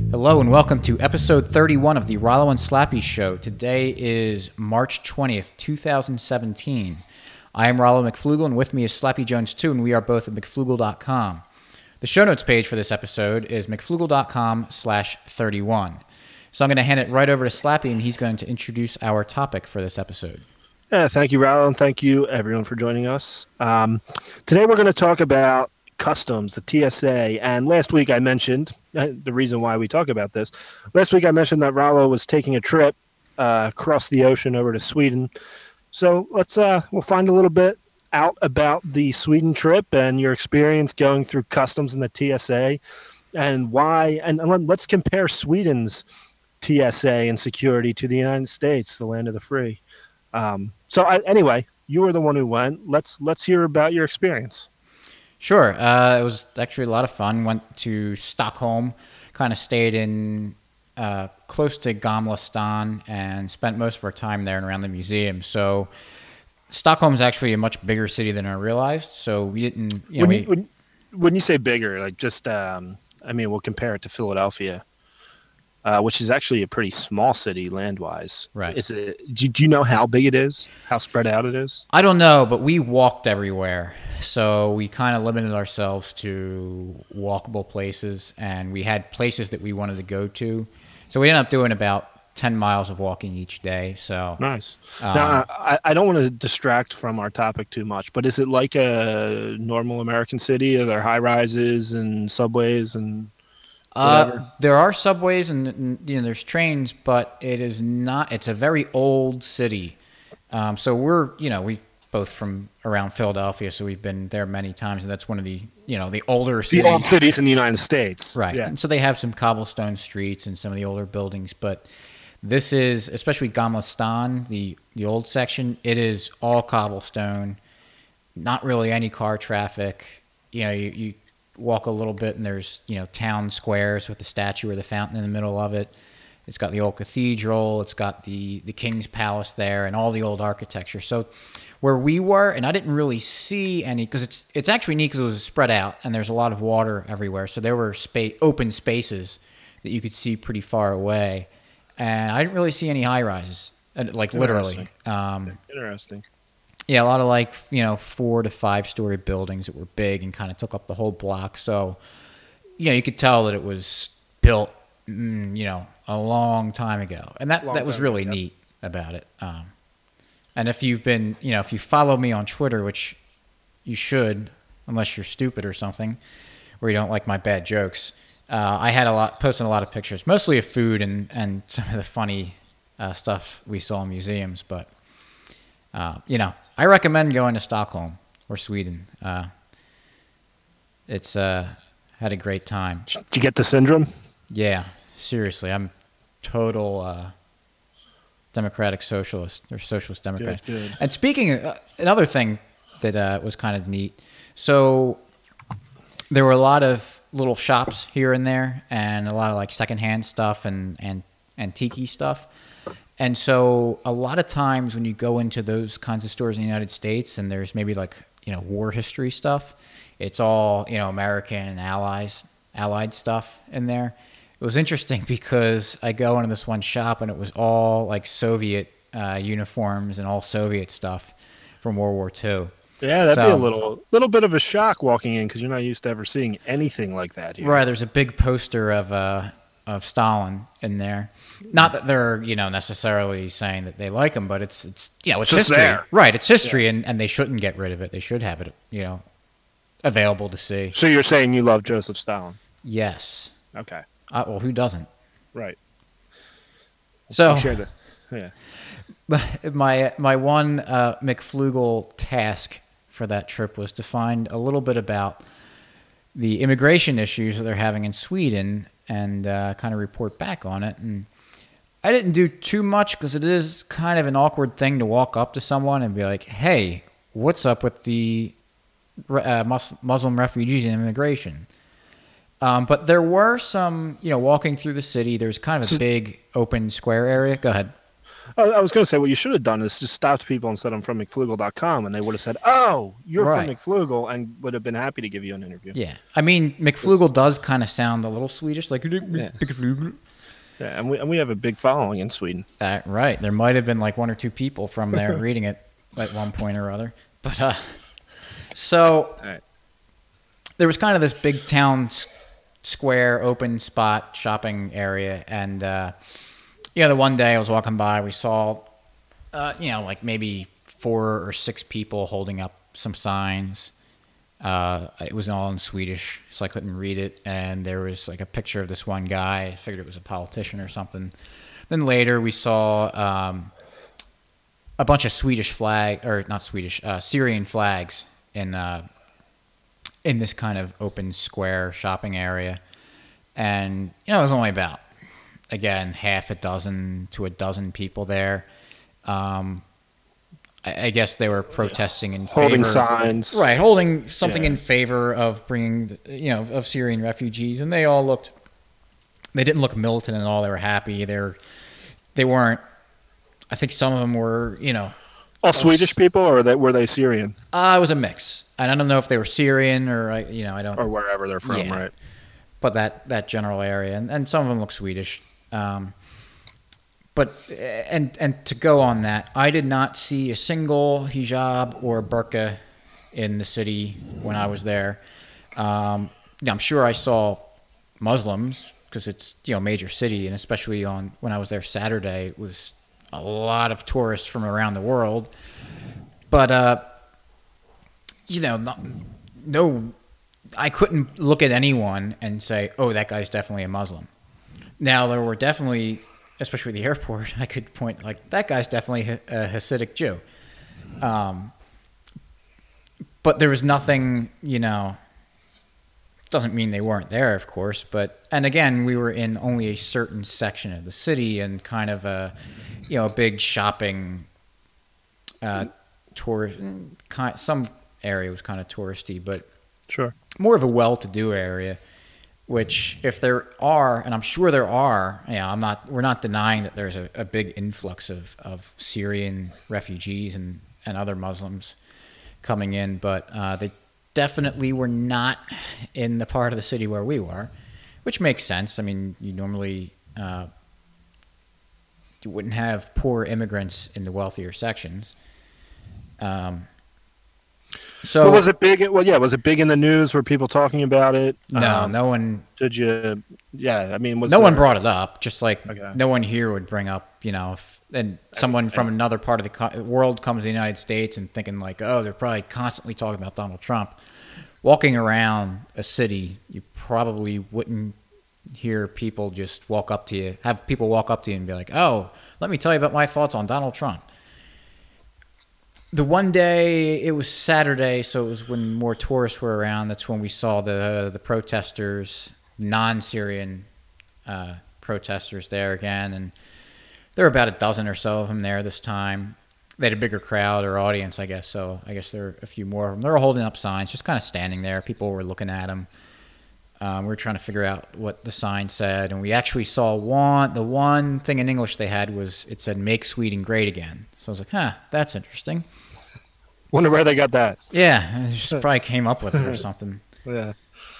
Hello and welcome to episode 31 of the Rollo and Slappy Show. Today is March 20th, 2017. I am Rollo McFlugel, and with me is Slappy Jones 2, and we are both at McFlugel.com. The show notes page for this episode is McFlugel.com/31. So I'm going to hand it right over to Slappy, and he's going to introduce our topic for this episode. Thank you, Rollo, and thank you, everyone, for joining us. Today we're going to talk about customs, the TSA, and last week I mentioned, the reason why we talk about this, last week I mentioned that Rollo was taking a trip across the ocean over to Sweden. So we'll find a little bit out about the Sweden trip and your experience going through customs and the TSA and why, and let's compare Sweden's TSA and security to the United States, the land of the free. Anyway, you were the one who went. Let's hear about your experience. Sure. It was actually a lot of fun. Went to Stockholm, kind of stayed in close to Gamla stan and spent most of our time there and around the museum. So Stockholm is actually a much bigger city than I realized. So we didn't, when you say bigger, like just, we'll compare it to Philadelphia, which is actually a pretty small city land-wise. Right. Do you know how big it is? How spread out it is? I don't know, but we walked everywhere. So we kind of limited ourselves to walkable places, and we had places that we wanted to go to. So we ended up doing about 10 miles of walking each day. So nice. Now, I don't want to distract from our topic too much, but is it like a normal American city? Are there high-rises and subways and there are subways and there's trains, but it is not. It's a very old city. So we've both from around Philadelphia, so we've been there many times, and that's one of the older cities. The old cities in the United States, right? Yeah. And so they have some cobblestone streets and some of the older buildings, but this is especially Gamla stan, the old section. It is all cobblestone, not really any car traffic. You walk a little bit and there's town squares with the statue or the fountain in the middle of it. It's got the old cathedral, it's got the king's palace there and all the old architecture. So where we were, and I didn't really see any, because it's actually neat because it was spread out and there's a lot of water everywhere, so there were open spaces that you could see pretty far away, and I didn't really see any high rises, like literally. Interesting. Yeah, a lot of 4 to 5 story buildings that were big and kind of took up the whole block. So, you could tell that it was built, a long time ago, and that was really neat about it. And if you've been, if you follow me on Twitter, which you should, unless you're stupid or something, or you don't like my bad jokes, I had posted a lot of pictures, mostly of food and some of the funny stuff we saw in museums. But I recommend going to Stockholm or Sweden. It's had a great time. Did you get the syndrome? Yeah, seriously, I'm total democratic socialist or socialist democrat. Good. And speaking of another thing that was kind of neat, so there were a lot of little shops here and there, and a lot of secondhand stuff and antique stuff. And so a lot of times when you go into those kinds of stores in the United States and there's maybe war history stuff, it's all, American and allied stuff in there. It was interesting because I go into this one shop and it was all Soviet uniforms and all Soviet stuff from World War II. Yeah, that'd be a little bit of a shock walking in because you're not used to ever seeing anything like that here. Right, there's a big poster of Stalin in there. Not that they're necessarily saying that they like him, but it's history. There. Right, it's history, and they shouldn't get rid of it. They should have it available to see. So you're saying you love Joseph Stalin? Yes. Okay. Well, who doesn't? Right. So yeah. My one McFlugel task for that trip was to find a little bit about the immigration issues that they're having in Sweden and kind of report back on it. And I didn't do too much because it is kind of an awkward thing to walk up to someone and be like, hey, what's up with the Muslim refugees and immigration? But there were some, walking through the city, there's kind of a big open square area. Go ahead. I was going to say what you should have done is just stopped people and said I'm from McFlugel.com, and they would have said, "Oh, you're Right. from McFlugel," and would have been happy to give you an interview. Yeah, I mean McFlugel does kind of sound a little Swedish, like McFlugel. Yeah, and we have a big following in Sweden. Right. There might have been like one or two people from there reading it at one point or other. But so All right. there was kind of this big town square, open spot, shopping area, and the one day I was walking by, we saw, like maybe 4 or 6 people holding up some signs. It was all in Swedish, so I couldn't read it. And there was like a picture of this one guy. I figured it was a politician or something. Then later we saw a bunch of Syrian flags in this kind of open square shopping area. And, it was only about, again, half a dozen to a dozen people there. I guess they were protesting in Holding favor, signs. right? Holding something Yeah. in favor of bringing, of Syrian refugees, and they didn't look militant at all. They were happy. They weren't. I think some of them were, All Swedish people, or were they Syrian? it was a mix, and I don't know if they were Syrian or I don't, Or wherever they're from, Yeah. right? but that general area, and some of them look Swedish. But to go on that, I did not see a single hijab or burqa in the city when I was there. I'm sure I saw Muslims because it's a major city, and especially when I was there Saturday, it was a lot of tourists from around the world. But no, I couldn't look at anyone and say, "Oh, that guy's definitely a Muslim." Now there were definitely, especially at the airport, I could point like that guy's definitely a Hasidic Jew. But there was nothing, doesn't mean they weren't there, of course. And again, we were in only a certain section of the city and kind of a big shopping tourist. Some area was kind of touristy, but Sure. more of a well-to-do area. Which, if there are, and I'm sure there are, we're not denying that there's a big influx of Syrian refugees and other Muslims coming in, but they definitely were not in the part of the city where we were, which makes sense. I mean, you normally you wouldn't have poor immigrants in the wealthier sections. So But was it big? Was it big in the news? Were people talking about it? No, no one. Did you? Yeah, I mean, No one brought it up. Just like Okay. no one here would bring up, and someone from another part of the world comes to the United States and thinking like, oh, they're probably constantly talking about Donald Trump. Walking around a city, you probably wouldn't hear people just have people walk up to you and be like, oh, let me tell you about my thoughts on Donald Trump. The one day, it was Saturday, so it was when more tourists were around. That's when we saw the protesters, non-Syrian protesters there again. And there were about a dozen or so of them there this time. They had a bigger crowd or audience, I guess. So I guess there were a few more of them. They were holding up signs, just kind of standing there. People were looking at them. We were trying to figure out what the sign said. And we actually saw the one thing in English they had it said, "Make Sweden Great Again." So I was like, that's interesting. Wonder where they got that. Yeah, it just probably came up with it or something. Yeah.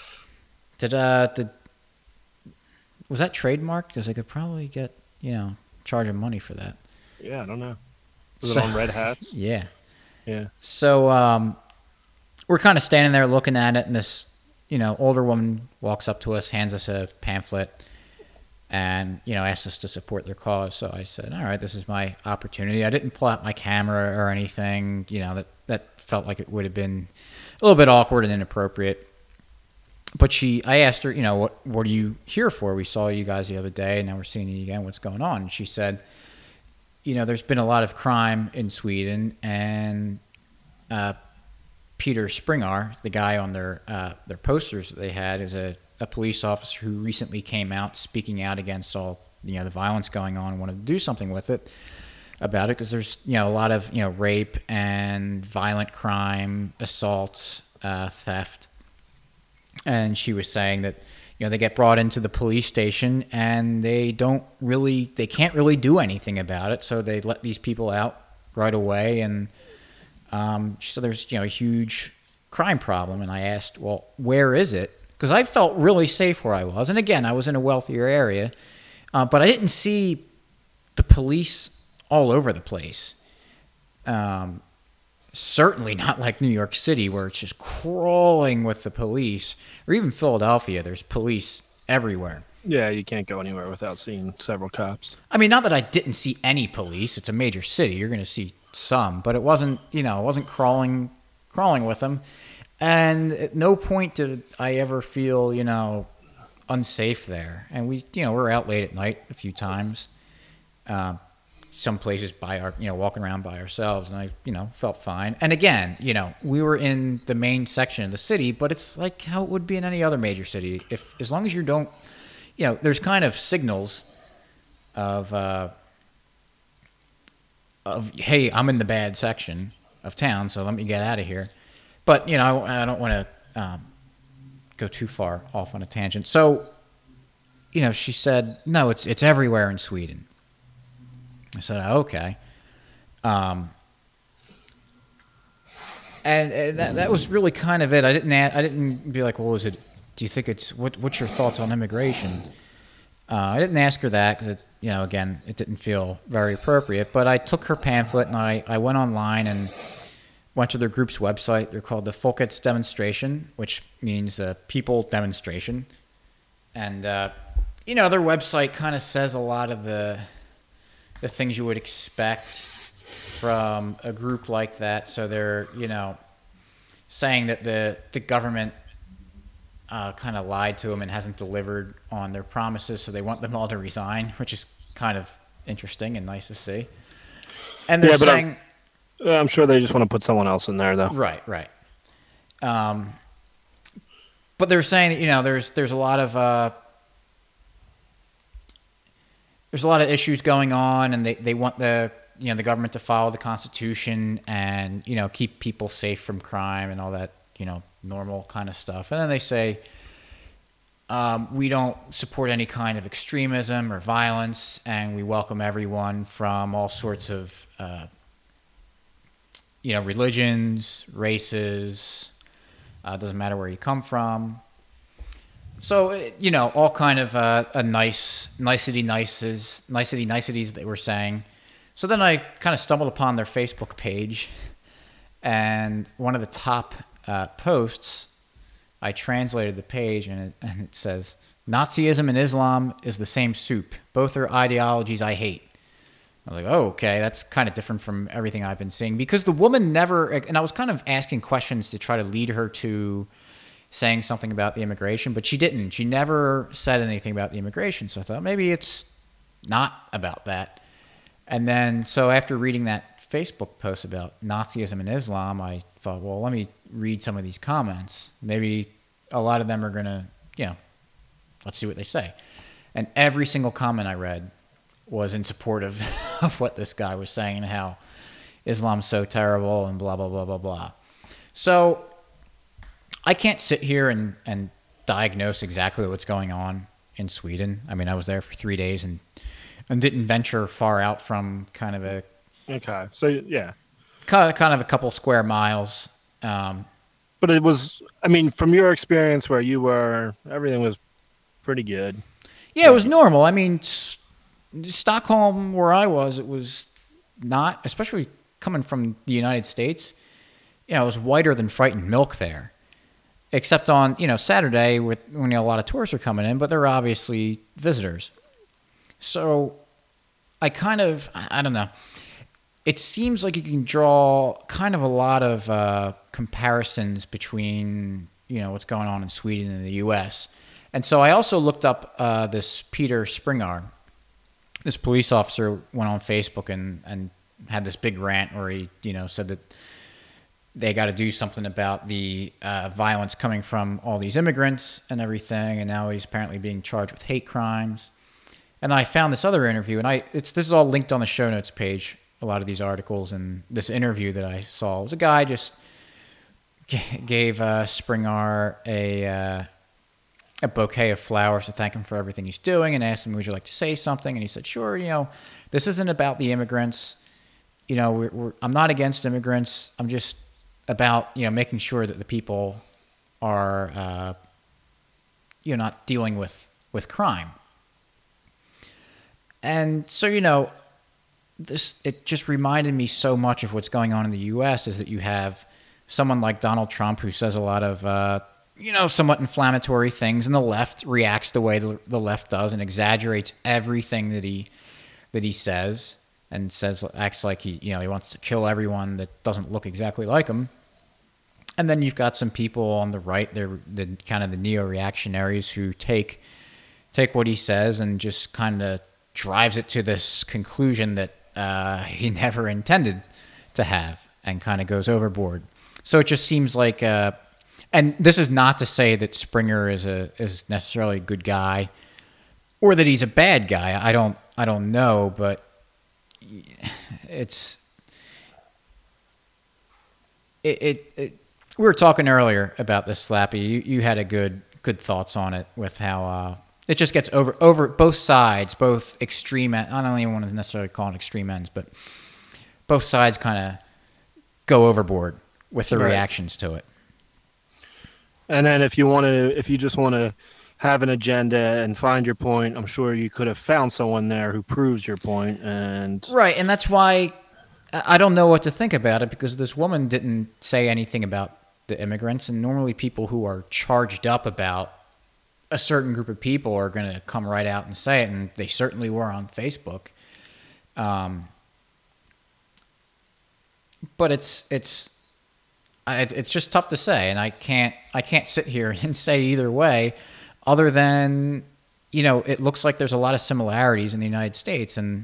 Was that trademarked? Because they could probably get, charge them money for that. Yeah, I don't know. Was it on Red Hats? Yeah. Yeah. So we're kind of standing there looking at it, and this, older woman walks up to us, hands us a pamphlet, and, asks us to support their cause. So I said, all right, this is my opportunity. I didn't pull out my camera or anything, that felt like it would have been a little bit awkward and inappropriate. But I asked her, what are you here for? We saw you guys the other day, and now we're seeing you again. What's going on? And she said, there's been a lot of crime in Sweden, and Peter Springar, the guy on their posters that they had, is a police officer who recently came out speaking out against all the violence going on and wanted to do something with it about it because there's a lot of rape and violent crime, assaults, theft. And she was saying that, they get brought into the police station and they can't really do anything about it. So they let these people out right away. And so there's, a huge crime problem. And I asked, well, where is it? Because I felt really safe where I was. And again, I was in a wealthier area, but I didn't see the police all over the place. Certainly not like New York City, where it's just crawling with the police, or even Philadelphia. There's police everywhere. Yeah, you can't go anywhere without seeing several cops. I mean, not that I didn't see any police. It's a major city. You're going to see some, but it wasn't crawling with them. And at no point did I ever feel, unsafe there. And we were out late at night a few times. Some places walking around by ourselves, and I, felt fine. And again, we were in the main section of the city, but it's like how it would be in any other major city. As long as you don't, there's kind of signals of, hey, I'm in the bad section of town, so let me get out of here. But, I don't want to go too far off on a tangent. So, she said, no, it's everywhere in Sweden. I said, oh, okay. And that was really kind of it. I didn't be like, well, do you think what's your thoughts on immigration? I didn't ask her that because, again, it didn't feel very appropriate. But I took her pamphlet and I went online and went to their group's website. They're called the Folkets Demonstration, which means people demonstration. And, their website kind of says a lot of the things you would expect from a group like that. So they're, saying that the government kind of lied to them and hasn't delivered on their promises, so they want them all to resign, which is kind of interesting and nice to see. And they're saying... I'm sure they just want to put someone else in there, though. Right. But they're saying that, there's a lot of... There's a lot of issues going on, and they want the government to follow the Constitution and keep people safe from crime and all that normal kind of stuff. And then they say we don't support any kind of extremism or violence, and we welcome everyone from all sorts of religions, races. Doesn't matter where you come from. So, all kind of a niceties they were saying. So then I kind of stumbled upon their Facebook page, and one of the top posts, I translated the page, and it says, Nazism and Islam is the same soup. Both are ideologies I hate. I was like, oh, okay, that's kind of different from everything I've been seeing. Because the woman never, and I was kind of asking questions to try to lead her to saying something about the immigration, but she didn't. She never said anything about the immigration. So I thought maybe it's not about that. And then, so after reading that Facebook post about Nazism and Islam, I thought, well, let me read some of these comments. Maybe a lot of them are going to, let's see what they say. And every single comment I read was in support of what this guy was saying and how Islam's so terrible and blah, blah, blah, blah, blah. So I can't sit here and diagnose exactly what's going on in Sweden. I mean, I was there for 3 days and didn't venture far out from kind of a... Okay, so yeah. Kind of a couple square miles. But it was, I mean, from your experience where you were, everything was pretty good. Yeah, it was normal. I mean, Stockholm, where I was, it was not, especially coming from the United States, it was whiter than frightened milk there. Except on, Saturday when a lot of tourists are coming in, but they're obviously visitors. So I don't know. It seems like you can draw kind of a lot of comparisons between, what's going on in Sweden and the U.S. And so I also looked up this Peter Springar. This police officer went on Facebook and had this big rant where he, said that they got to do something about the violence coming from all these immigrants and everything, and now he's apparently being charged with hate crimes. And then I found this other interview, and this is all linked on the show notes page, a lot of these articles, and this interview that I saw was a guy just gave Springar a bouquet of flowers to thank him for everything he's doing, and asked him, "Would you like to say something?" And he said, "Sure. This isn't about the immigrants. I'm not against immigrants. I'm just about making sure that the people are not dealing with crime." And so it just reminded me so much of what's going on in the U.S. is that you have someone like Donald Trump who says a lot of somewhat inflammatory things, and the left reacts the way the left does and exaggerates everything that he says, and acts like he wants to kill everyone that doesn't look exactly like him. And then you've got some people on the right, they're the kind of the neo-reactionaries who take what he says and just kind of drives it to this conclusion that he never intended to have, and kind of goes overboard. So it just seems like, and this is not to say that Springer is necessarily a good guy, or that he's a bad guy. I don't know, but we were talking earlier about this, Slappy. You had a good thoughts on it, with how it just gets over both sides, both extreme. I don't even want to necessarily call it extreme ends, but both sides kind of go overboard with the reactions to it. And then if you just want to have an agenda and find your point, I'm sure you could have found someone there who proves your point. And that's why I don't know what to think about it, because this woman didn't say anything about the immigrants, and normally people who are charged up about a certain group of people are going to come right out and say it, and they certainly were on Facebook. But it's just tough to say, and I can't sit here and say either way, other than it looks like there's a lot of similarities in the United States, and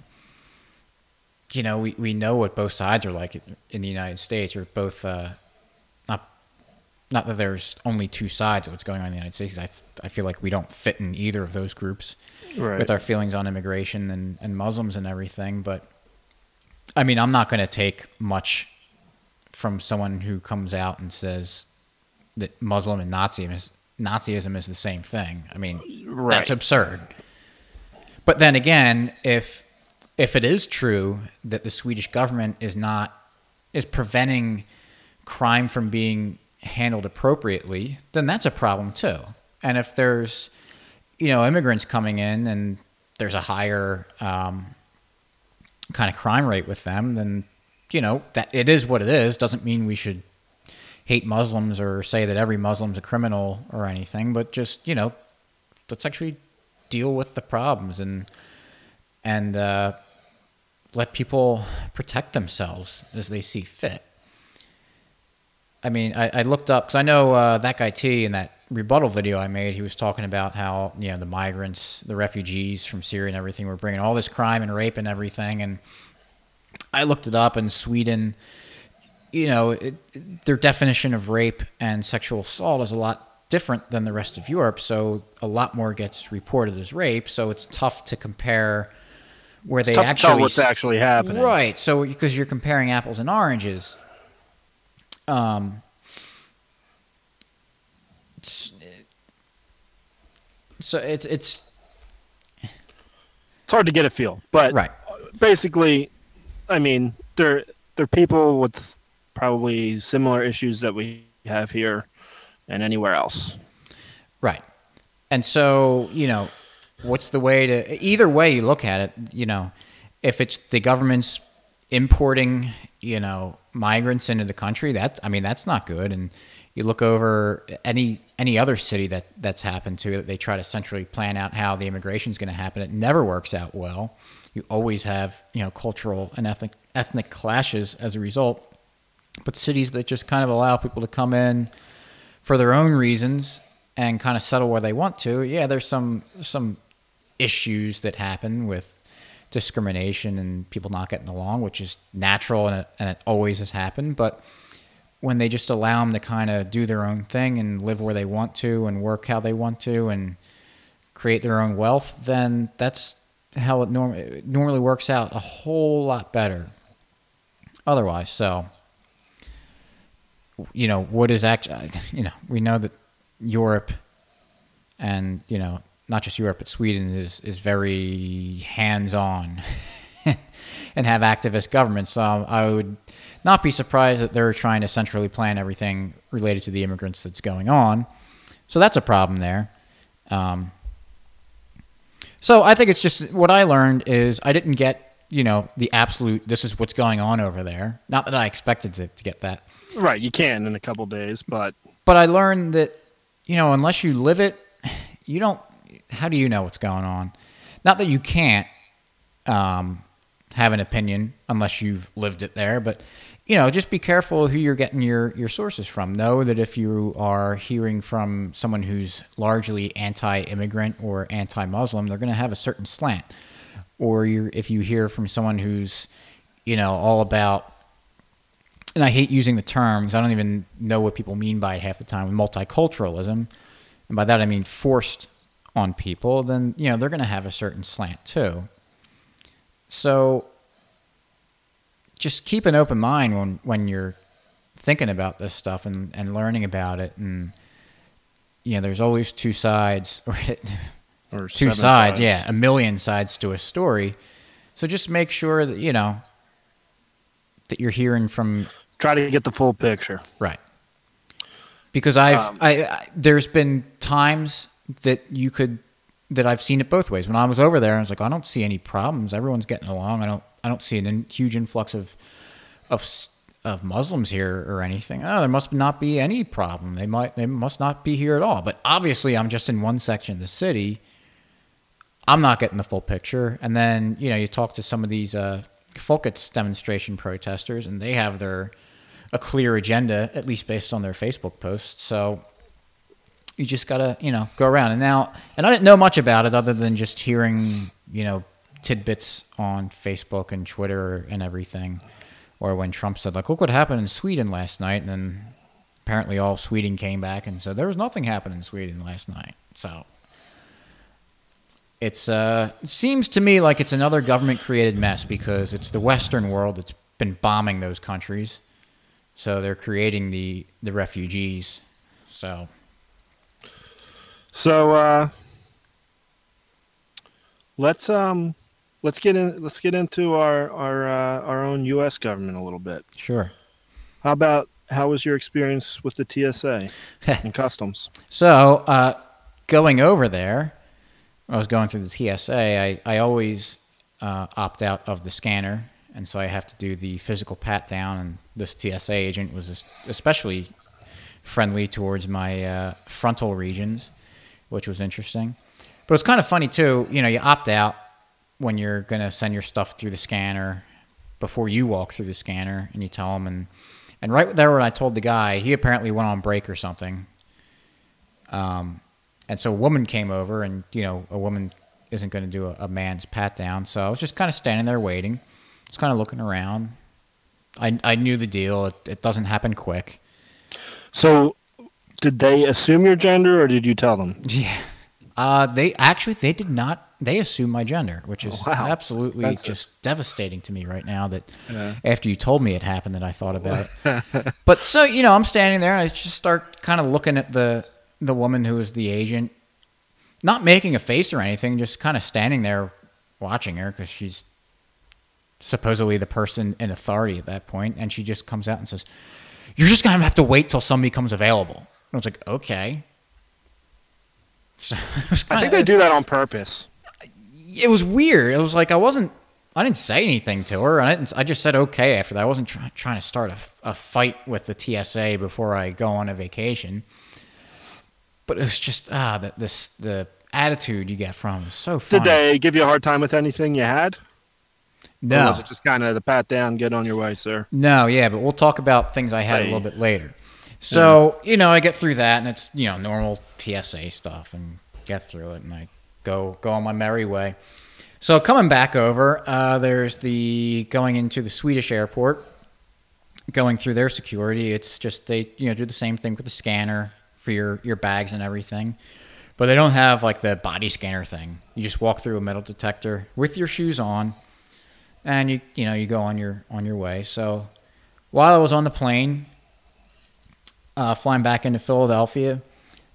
we know what both sides are like in the United States, or both not that there's only two sides of what's going on in the United States. I feel like we don't fit in either of those groups, right, with our feelings on immigration and Muslims and everything. But I mean, I'm not going to take much from someone who comes out and says that Muslim and Nazism is the same thing. I mean, right, that's absurd. But then again, if it is true that the Swedish government is preventing crime from being handled appropriately, then that's a problem too. And if there's immigrants coming in and there's a higher kind of crime rate with them, then that it is what it is. Doesn't mean we should hate Muslims or say that every Muslim's a criminal or anything, but just let's actually deal with the problems and let people protect themselves as they see fit. I mean, I looked up, because I know that guy T, in that rebuttal video I made, he was talking about how the migrants, the refugees from Syria and everything, were bringing all this crime and rape and everything. And I looked it up, in Sweden, their definition of rape and sexual assault is a lot different than the rest of Europe. So a lot more gets reported as rape. So it's tough to compare where it's tough to tell what's actually happening. Right. So because you're comparing apples and oranges. So it's hard to get a feel, but right. Basically, I mean, they're people with probably similar issues that we have here and anywhere else. Right. And so, what's the way to, either way you look at it, if it's the government's importing, migrants into the country, that's not good. And you look over any other city that's happened to, that they try to centrally plan out how the immigration is going to happen. It never works out well. You always have, cultural and ethnic clashes as a result. But cities that just kind of allow people to come in for their own reasons and kind of settle where they want to, yeah, there's some issues that happen with discrimination and people not getting along, which is natural, and it always has happened. But when they just allow them to kind of do their own thing and live where they want to and work how they want to and create their own wealth, then that's how it normally works out a whole lot better otherwise. So, what is actually, we know that Europe and not just Europe, but Sweden is very hands-on and have activist governments. So I would not be surprised that they're trying to centrally plan everything related to the immigrants that's going on. So that's a problem there. So I think it's just what I learned is I didn't get, the absolute, this is what's going on over there. Not that I expected to get that. Right, you can in a couple days, but I learned that, unless you live it, you don't, how do you know what's going on? Not that you can't have an opinion unless you've lived it there, but, just be careful who you're getting your sources from. Know that if you are hearing from someone who's largely anti-immigrant or anti-Muslim, they're going to have a certain slant. Or if you hear from someone who's, all about, and I hate using the terms, I don't even know what people mean by it half the time, multiculturalism, and by that I mean forced on people, then, they're going to have a certain slant too. So just keep an open mind when you're thinking about this stuff and learning about it. And, there's always two sides, or two sides, yeah, a million sides to a story. So just make sure that, that you're hearing from... Try to get the full picture. Right. Because there's been times that I've seen it both ways. When I was over there, I was like, I don't see any problems. Everyone's getting along. I don't see a huge influx of Muslims here or anything. Oh, there must not be any problem. They must not be here at all. But obviously, I'm just in one section of the city. I'm not getting the full picture. And then you talk to some of these Folkets demonstration protesters, and they have a clear agenda, at least based on their Facebook posts. So you just gotta go around. And I didn't know much about it other than just hearing tidbits on Facebook and Twitter and everything, or when Trump said, like, look what happened in Sweden last night, and then apparently all of Sweden came back and said there was nothing happened in Sweden last night. So it seems to me like it's another government-created mess because it's the Western world that's been bombing those countries, so they're creating the refugees. So let's get into our own U.S. government a little bit. Sure. How was your experience with the TSA and customs? So going over there, when I was going through the TSA, I always opt out of the scanner, and so I have to do the physical pat down. And this TSA agent was especially friendly towards my frontal regions, which was interesting. But it's kind of funny too. You opt out when you're going to send your stuff through the scanner before you walk through the scanner, and you tell them. And right there when I told the guy, he apparently went on break or something. And so a woman came over, and, a woman isn't going to do a man's pat down. So I was just kind of standing there waiting, just kind of looking around. I knew the deal. It doesn't happen quick. So did they assume your gender, or did you tell them? Yeah. They did not. They assumed my gender, which is absolutely just devastating to me right now that after you told me it happened that I thought about it. But so, I'm standing there and I just start kind of looking at the woman who was the agent, not making a face or anything, just kind of standing there watching her because she's supposedly the person in authority at that point. And she just comes out and says, "You're just going to have to wait till somebody comes available." And I was like, okay. So I think they do that on purpose. It was weird. It was like I didn't say anything to her. I just said okay after that. I wasn't trying to start a fight with the TSA before I go on a vacation. But it was just the attitude you get from them is so funny. Did they give you a hard time with anything you had? No. Or was it just kind of the pat down, get on your way, sir? No, yeah, but we'll talk about things I had a little bit later. So, I get through that, and it's, normal TSA stuff, and get through it, and I go on my merry way. So coming back over, there's going into the Swedish airport, going through their security. It's just they, do the same thing with the scanner for your bags and everything. But they don't have, like, the body scanner thing. You just walk through a metal detector with your shoes on, and you go on your way. So while I was on the plane, flying back into Philadelphia,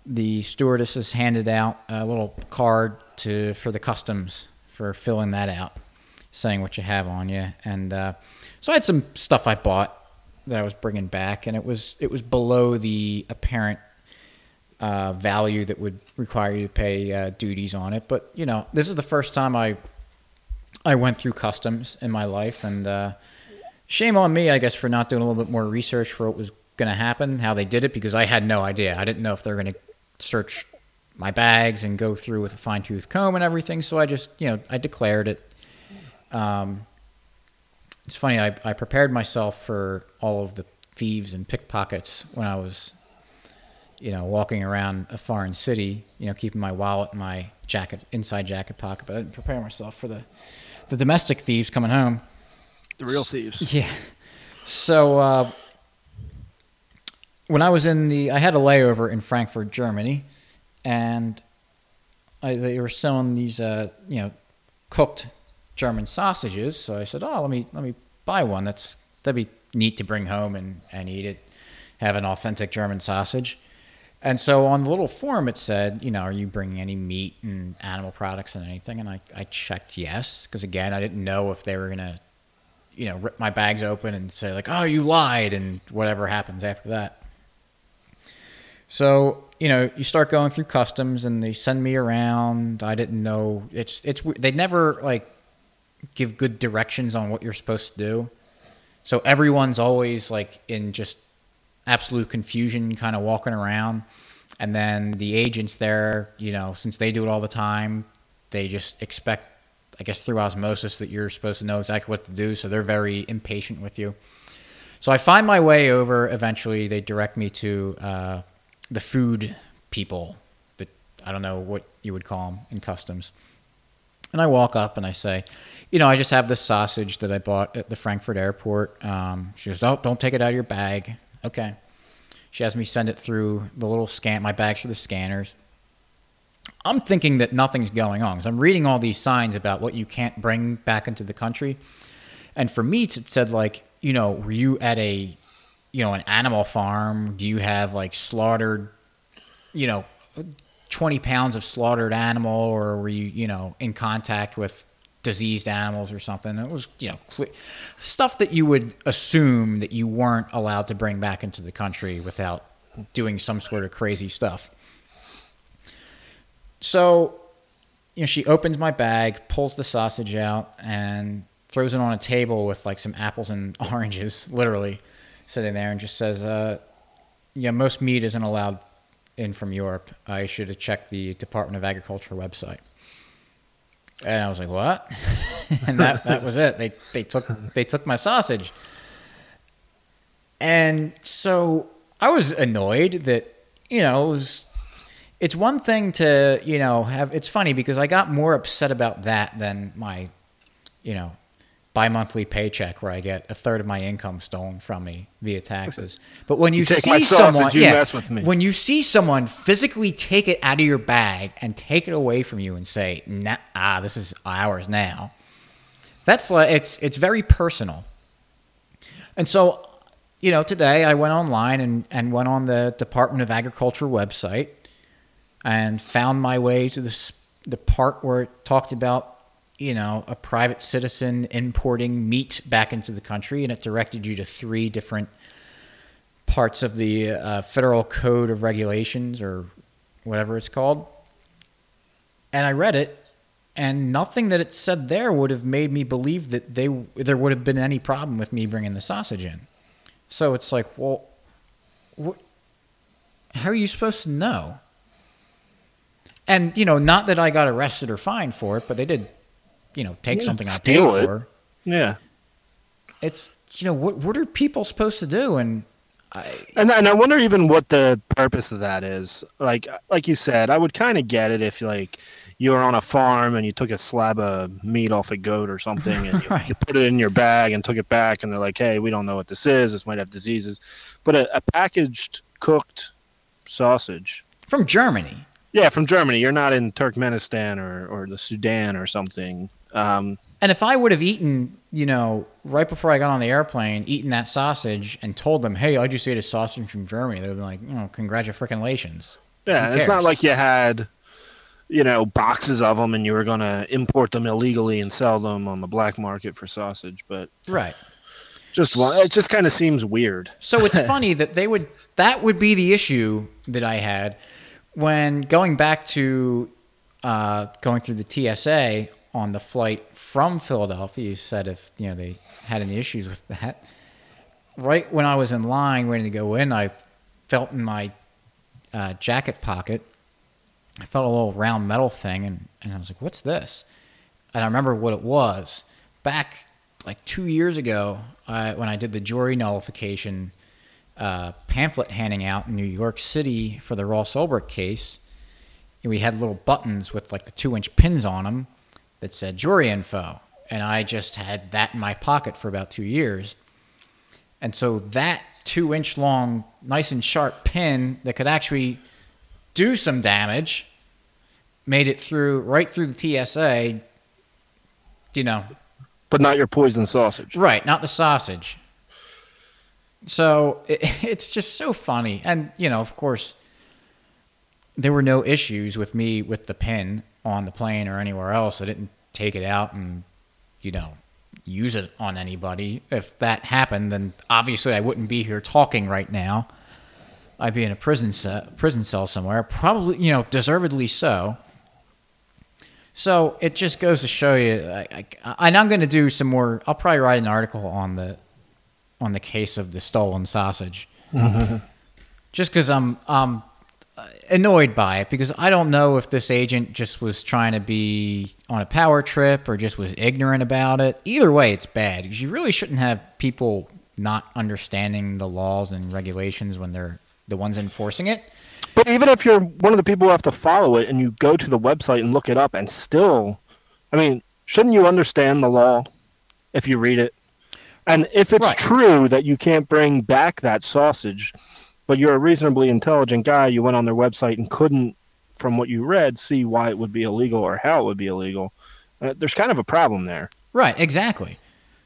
the stewardesses handed out a little card for the customs for filling that out, saying what you have on you. And so I had some stuff I bought that I was bringing back, and it was below the apparent value that would require you to pay duties on it. But this is the first time I went through customs in my life, and shame on me, I guess, for not doing a little bit more research for what was going to happen, how they did it, because I had no idea. I didn't know if they were going to search my bags and go through with a fine-tooth comb and everything. So I just, I declared it. It's funny, I prepared myself for all of the thieves and pickpockets when I was, walking around a foreign city, keeping my wallet in my inside jacket pocket, but I didn't prepare myself for the domestic thieves coming home. The real thieves. Yeah. So when I was I had a layover in Frankfurt, Germany, and they were selling these, cooked German sausages. So I said, "Oh, let me buy one. That'd be neat to bring home and eat it. Have an authentic German sausage." And so on the little form it said, "Are you bringing any meat and animal products and anything?" And I checked yes, because again I didn't know if they were gonna, rip my bags open and say like, "Oh, you lied," and whatever happens after that. So you start going through customs and they send me around. I didn't know they never give good directions on what you're supposed to do. So everyone's always in just absolute confusion, kind of walking around. And then the agents there, since they do it all the time, they just expect, I guess through osmosis, that you're supposed to know exactly what to do. So they're very impatient with you. So I find my way over. Eventually, they direct me to the food people. I don't know what you would call them in customs. And I walk up and I say, I just have this sausage that I bought at the Frankfurt airport. She goes, "Oh, don't take it out of your bag." Okay. She has me send it through the little my bags through the scanners. I'm thinking that nothing's going on, because I'm reading all these signs about what you can't bring back into the country. And for meats, it said were you at an animal farm? Do you have slaughtered, 20 pounds of slaughtered animal, or were you, in contact with diseased animals or something? It was, stuff that you would assume that you weren't allowed to bring back into the country without doing some sort of crazy stuff. So, she opens my bag, pulls the sausage out, and throws it on a table with some apples and oranges, literally sitting there, and just says, most meat isn't allowed in from Europe. I should have checked the Department of Agriculture website. And I was like, "What?" And that was it. They took my sausage. And so I was annoyed that, it's one thing to, have, it's funny because I got more upset about that than my, bi-monthly paycheck where I get a third of my income stolen from me via taxes. But when you see someone, mess with me. When you see someone physically take it out of your bag and take it away from you and say, "Nah, this is ours now," that's it's very personal. And so, today I went online and went on the Department of Agriculture website and found my way to the part where it talked about a private citizen importing meat back into the country, and it directed you to 3 different parts of the Federal Code of Regulations, or whatever it's called. And I read it, and nothing that it said there would have made me believe that there would have been any problem with me bringing the sausage in. So it's like, well, how are you supposed to know? And, not that I got arrested or fined for it, but they did take something I paid for. Yeah. It's, what are people supposed to do? And I wonder even what the purpose of that is. Like you said, I would kind of get it if you were on a farm and you took a slab of meat off a goat or something, and you put it in your bag and took it back, and they're like, "Hey, we don't know what this is. This might have diseases." But a packaged cooked sausage from Germany. Yeah, from Germany. You're not in Turkmenistan or the Sudan or something. And if I would have eaten, right before I got on the airplane, eaten that sausage and told them, "Hey, I just ate a sausage from Germany," they would be like, "Congratulations." Yeah, Who and it's not cares? like you had, boxes of them and you were going to import them illegally and sell them on the black market for sausage. But Right. just one, it just kind of seems weird. So it's funny that that would be the issue that I had when going back to going through the TSA on the flight from Philadelphia. You said if they had any issues with that. Right when I was in line waiting to go in, I felt in my jacket pocket. I felt a little round metal thing, and I was like, "What's this?" And I remember what it was. Back like 2 years ago, when I did the jury nullification pamphlet handing out in New York City for the Ross Ulbricht case, we had little buttons with like the 2-inch pins on them that said jury info. And I just had that in my pocket for about 2 years. And so that 2-inch long, nice and sharp pin that could actually do some damage made it right through the TSA, But not your poison sausage. Right, not the sausage. So it's just so funny. And, of course, there were no issues with me with the pin on the plane or anywhere else. I didn't take it out and, use it on anybody. If that happened, then obviously I wouldn't be here talking right now. I'd be in a prison cell somewhere, probably, deservedly so. So it just goes to show you, and I'm going to do some more. I'll probably write an article on the case of the stolen sausage, just because I'm annoyed by it, because I don't know if this agent just was trying to be on a power trip or just was ignorant about it. Either way, it's bad, because you really shouldn't have people not understanding the laws and regulations when they're the ones enforcing it. But even if you're one of the people who have to follow it and you go to the website and look it up and still, shouldn't you understand the law if you read it? And if it's true that you can't bring back that sausage, but you're a reasonably intelligent guy, you went on their website and couldn't, from what you read, see why it would be illegal or how it would be illegal, there's kind of a problem there. Right, exactly.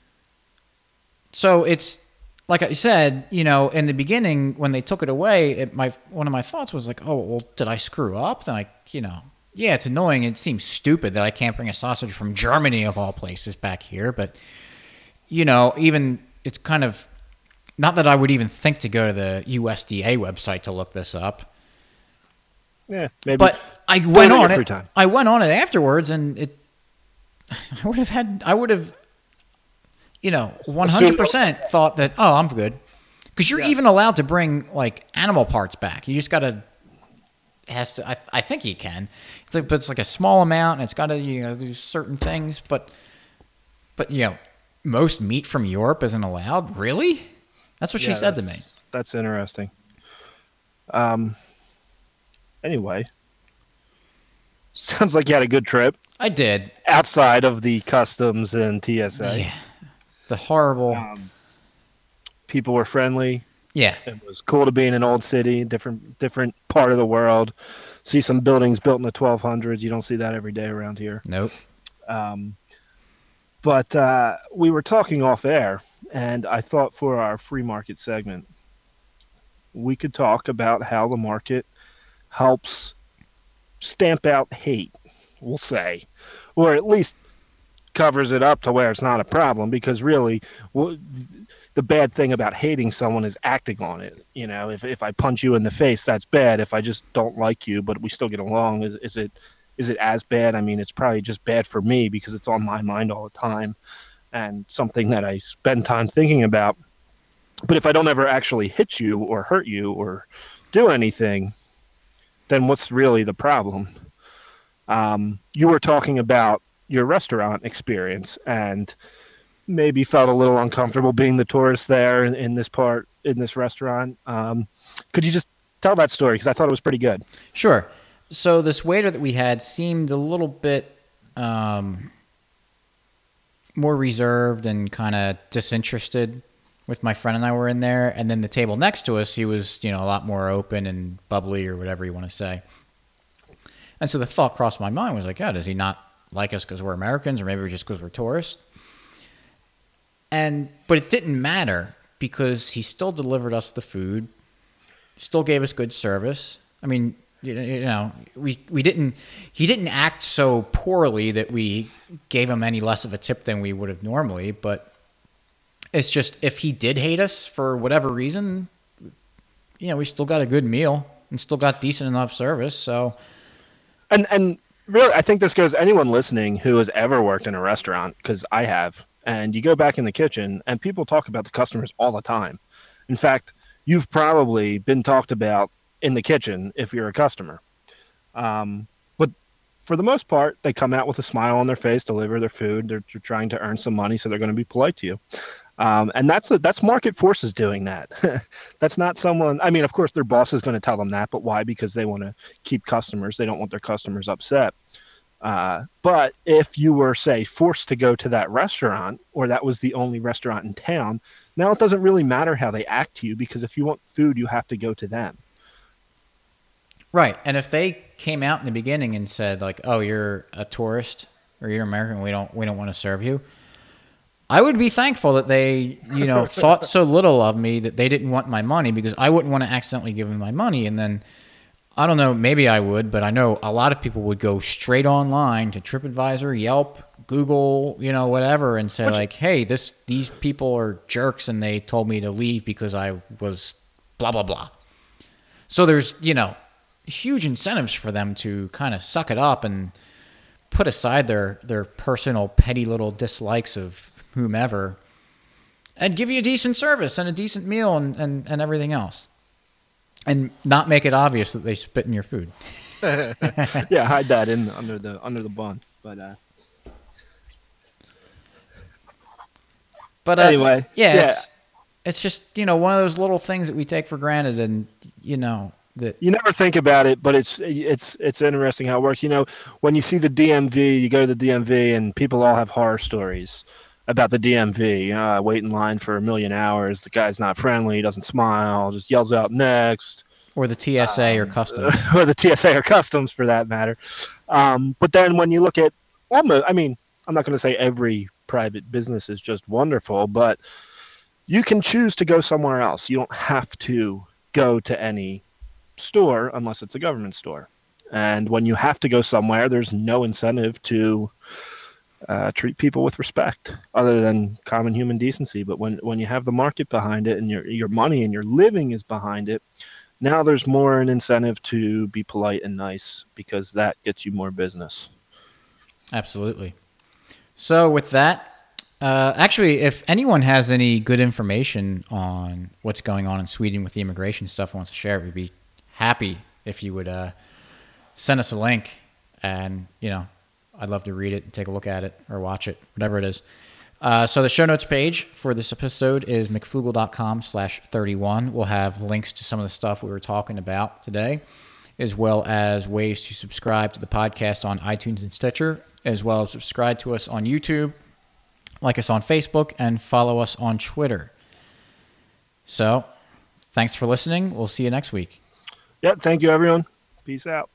So it's, like I said, in the beginning, when they took it away, one of my thoughts was like, oh, well, did I screw up? Then yeah, it's annoying. It seems stupid that I can't bring a sausage from Germany, of all places, back here. But, even it's kind of, not that I would even think to go to the USDA website to look this up. Yeah, maybe. But I went on it. Time. I went on it afterwards, and I would have 100% thought that, oh, I'm good. Because you're even allowed to bring, like, animal parts back. You just got to, I think you can. But it's like a small amount, and it's got to, do certain things. But most meat from Europe isn't allowed? Really? That's what she said to me. That's interesting. Anyway, sounds like you had a good trip. I did. Outside of the customs and TSA. Yeah. The horrible. People were friendly. Yeah. It was cool to be in an old city, different part of the world. See some buildings built in the 1200s. You don't see that every day around here. Nope. But we were talking off air, and I thought for our free market segment, we could talk about how the market helps stamp out hate, we'll say, or at least covers it up to where it's not a problem, because really the bad thing about hating someone is acting on it. If I punch you in the face, that's bad. If I just don't like you, but we still get along, is it as bad? It's probably just bad for me because it's on my mind all the time and something that I spend time thinking about. But if I don't ever actually hit you or hurt you or do anything, then what's really the problem? You were talking about your restaurant experience and maybe felt a little uncomfortable being the tourist there in this restaurant. Could you just tell that story? Because I thought it was pretty good. Sure. So this waiter that we had seemed a little bit more reserved and kind of disinterested with my friend and I were in there. And then the table next to us, he was, a lot more open and bubbly or whatever you want to say. And so the thought crossed my mind was like, does he not like us because we're Americans, or maybe just because we're tourists? But it didn't matter, because he still delivered us the food, still gave us good service. we didn't. He didn't act so poorly that we gave him any less of a tip than we would have normally. But it's just if he did hate us for whatever reason, we still got a good meal and still got decent enough service. So, and really, I think this goes anyone listening who has ever worked in a restaurant, because I have. And you go back in the kitchen, and people talk about the customers all the time. In fact, you've probably been talked about in the kitchen if you're a customer. But for the most part, they come out with a smile on their face, deliver their food. They're trying to earn some money, so they're going to be polite to you. And that's market forces doing that. That's not someone. I mean, of course, their boss is going to tell them that, but why? Because they want to keep customers. They don't want their customers upset. But if you were, say, forced to go to that restaurant, or that was the only restaurant in town, now it doesn't really matter how they act to you, because if you want food, you have to go to them. Right. And if they came out in the beginning and said, like, "Oh, you're a tourist or you're American, we don't want to serve you," I would be thankful that they, thought so little of me that they didn't want my money, because I wouldn't want to accidentally give them my money. And then, I don't know, maybe I would, but I know a lot of people would go straight online to TripAdvisor, Yelp, Google, whatever, and say, like, "Hey, these people are jerks and they told me to leave because I was blah, blah, blah." So there's, huge incentives for them to kind of suck it up and put aside their personal petty little dislikes of whomever and give you a decent service and a decent meal and everything else, and not make it obvious that they spit in your food. Yeah, hide that under the bun. But anyway, it's just one of those little things that we take for granted, and that you never think about it, but it's interesting how it works. When you see the DMV, you go to the DMV, and people all have horror stories about the DMV. I wait in line for 1,000,000 hours. The guy's not friendly. He doesn't smile. Just yells out next. Or the TSA or customs. Or the TSA or customs, for that matter. But then when you look at I'm not going to say every private business is just wonderful, but you can choose to go somewhere else. You don't have to go to any store unless it's a government store. And when you have to go somewhere, there's no incentive to treat people with respect other than common human decency. But when you have the market behind it and your money and your living is behind it, now there's more an incentive to be polite and nice, because that gets you more business. Absolutely. So with that, actually, if anyone has any good information on what's going on in Sweden with the immigration stuff and wants to share it, we'd be happy if you would send us a link, and I'd love to read it and take a look at it or watch it, whatever it is. So the show notes page for this episode is mcflugel.com/31. We'll have links to some of the stuff we were talking about today, as well as ways to subscribe to the podcast on iTunes and Stitcher, as well as subscribe to us on YouTube, like us on Facebook, and follow us on Twitter. So thanks for listening. We'll see you next week. Yeah, thank you, everyone. Peace out.